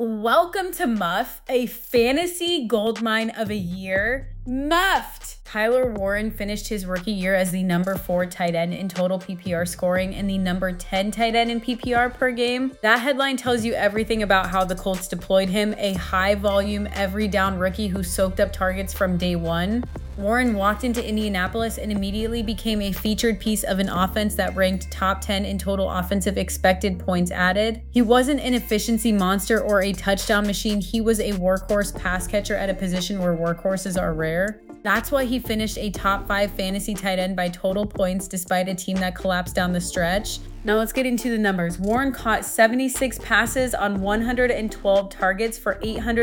Welcome to Muff, a fantasy goldmine of a year. Muffed! Tyler Warren finished his rookie year as the number 4 tight end in total PPR scoring and the number 10 tight end in PPR per game. That headline tells you everything about how the Colts deployed him, a high-volume, every-down rookie who soaked up targets from day one. Warren walked into Indianapolis and immediately became a featured piece of an offense that ranked top 10 in total offensive expected points added. He wasn't an efficiency monster or a touchdown machine. He was a workhorse pass catcher at a position where workhorses are rare. That's why he finished a top 5 fantasy tight end by total points despite a team that collapsed down the stretch. Now let's get into the numbers. Warren caught 76 passes on 112 targets for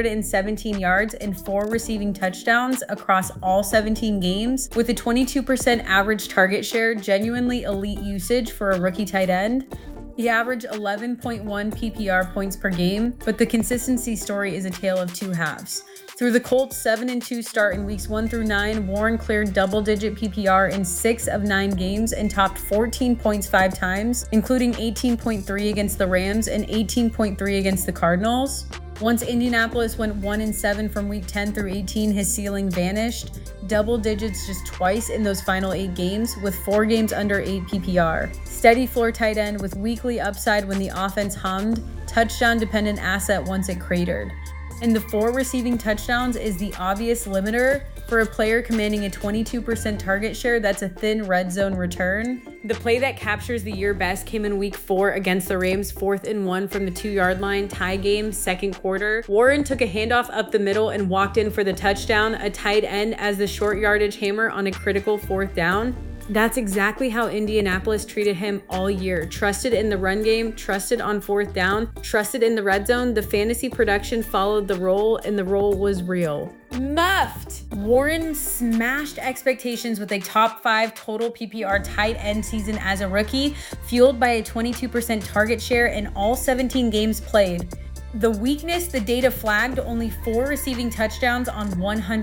817 yards and 4 receiving touchdowns across all 17 games, with a 22% average target share, genuinely elite usage for a rookie tight end. He averaged 11.1 PPR points per game, but the consistency story is a tale of two halves. Through the Colts' 7-2 start in weeks 1 through 9, Warren cleared double-digit PPR in 6 of 9 games and topped 14 points 5 times, including 18.3 against the Rams and 18.3 against the Cardinals. Once Indianapolis went 1-7 from week 10 through 18, his ceiling vanished. Double digits just twice in those final 8 games, with 4 games under 8 PPR. Steady floor tight end with weekly upside when the offense hummed, touchdown-dependent asset once it cratered. And the 4 receiving touchdowns is the obvious limiter. For a player commanding a 22% target share, that's a thin red zone return. The play that captures the year best came in week 4 against the Rams, 4th and 1 from the 2-yard line, tie game, second quarter. Warren took a handoff up the middle and walked in for the touchdown, a tight end as the short yardage hammer on a critical 4th down. That's exactly how Indianapolis treated him all year. Trusted in the run game, trusted on 4th down, trusted in the red zone. The fantasy production followed the role, and the role was real. Muffed! Warren smashed expectations with a top 5 total PPR tight end season as a rookie, fueled by a 22% target share in all 17 games played. The weakness, the data flagged only 4 receiving touchdowns on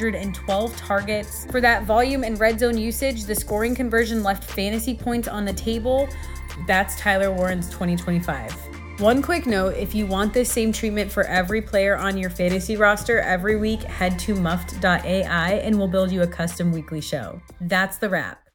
112 targets. For that volume and red zone usage, the scoring conversion left fantasy points on the table. That's Tyler Warren's 2025. One quick note, if you want this same treatment for every player on your fantasy roster every week, head to muffed.ai and we'll build you a custom weekly show. That's the wrap.